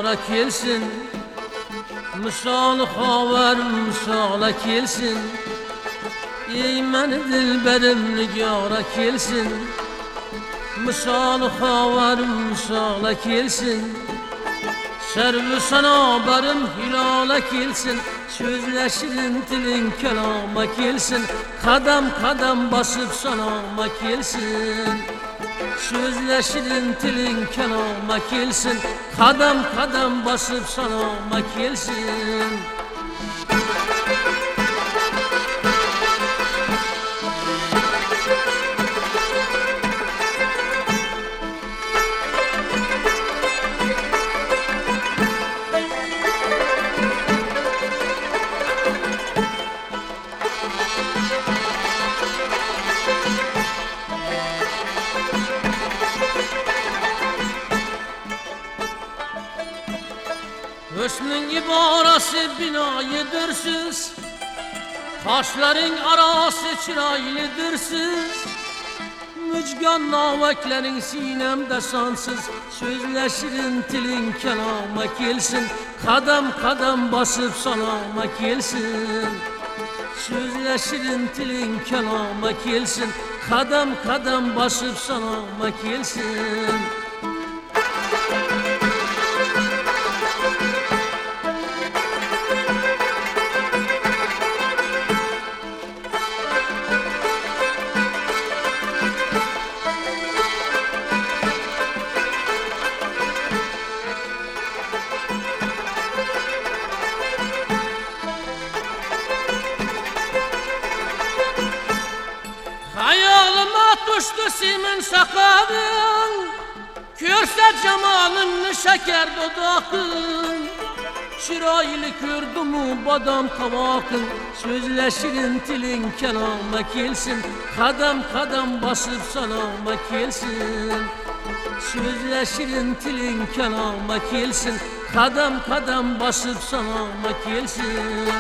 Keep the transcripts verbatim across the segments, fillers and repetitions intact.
nigola kelsin, misol xavar misola kelsin. Ey meni dilberim nigola kelsin, misol xavar misola kelsin. Servi sanobarim hilola kelsin, so'zlashirin tiling kaloma kelsin. Qadam qadam bosib saloma kelsin, so'zlashirin tiling kaloma kelsin. Qadam qadam bosib saloma kelsin. Hüsnün ibarası binayidirsiz, kaşların arası çıraylıdırsız. Müjgan navaklerin sinemde sansız, sözleşirin tilin kelama kelsin. Kadam kadam basıp salama kelsin, sözleşirin tilin kelama kelsin. Kadam kadam basıp salama kelsin. Hayalıma düştü senin sakalın, körse cemalın şeker dudakın. Şiraylı gördüm badam kavakın, sözleşirin tilin kelama kelsin. Kadam kadam basıp salama kelsin, sözleşirin tilin kelama kelsin. Kadam kadam basıp salama kelsin.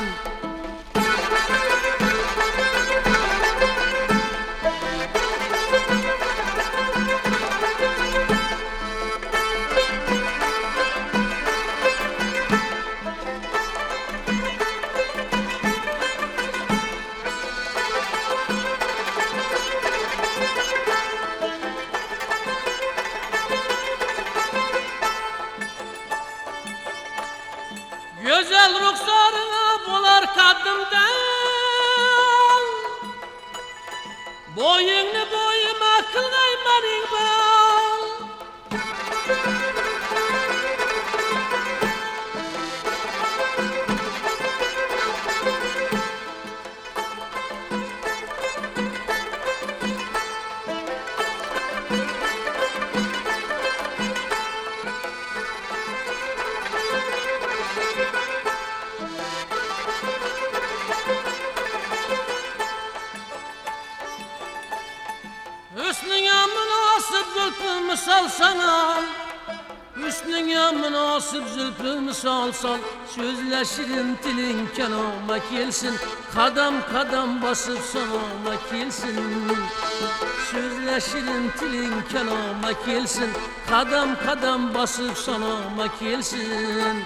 Güzel ruhsarına bular kadımdan, boyunu boyuma kılmaymaning ben. Hüsnüne münasip zülfü misal sana, hüsnüne münasip zülfü misal sal. Sözleşirin tilin kelama kelsin, kadam kadam basıp salama kelsin. Sözleşirin tilin kelama kelsin, kadam kadam basıp salama kelsin.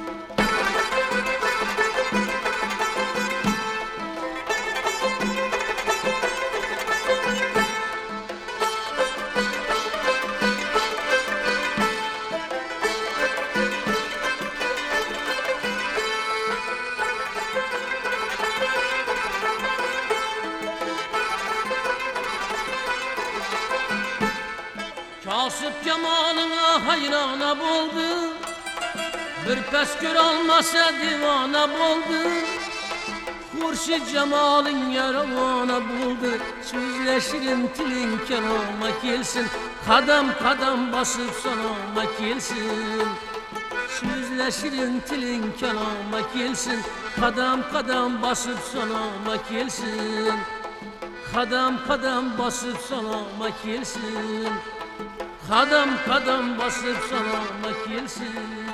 Kasıp kemalına hayrana buldu, bir pes gör almasa divana buldu. Hurşid cemalin yaravana buldu, sözleşirin tilin kelama kelsin. Kadam kadam basıp salama kelsin, sözleşirin tilin kelama kelsin. Kadam kadam basıp salama kelsin, kadam kadam basıp salama kelsin. Kadam kadam basıp salama kelsin.